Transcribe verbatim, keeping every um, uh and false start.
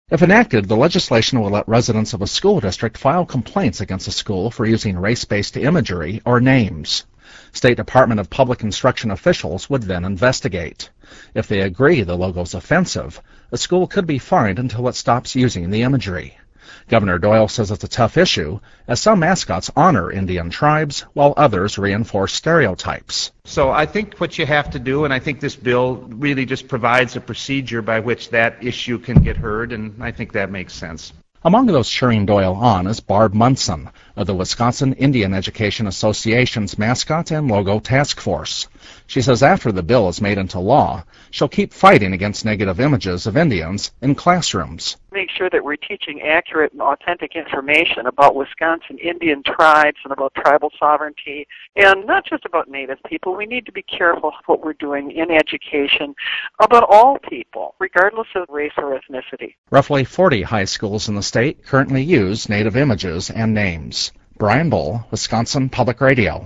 If enacted, the legislation will let residents of a school district file complaints against a school for using race-based imagery or names. State Department of Public Instruction officials would then investigate. If they agree the logo is offensive, a school could be fined until it stops using the imagery. Governor Doyle says it's a tough issue, as some mascots honor Indian tribes, while others reinforce stereotypes. So I think what you have to do, and I think this bill really just provides a procedure by which that issue can get heard, and I think that makes sense. Among those cheering Doyle on is Barb Munson of the Wisconsin Indian Education Association's Mascot and Logo Task Force. She says after the bill is made into law, she'll keep fighting against negative images of Indians in classrooms. Make sure that we're teaching accurate and authentic information about Wisconsin Indian tribes and about tribal sovereignty, and not just about Native people. We need to be careful what we're doing in education about all people, regardless of race or ethnicity. Roughly forty high schools in the state currently use Native images and names. Brian Bull, Wisconsin Public Radio.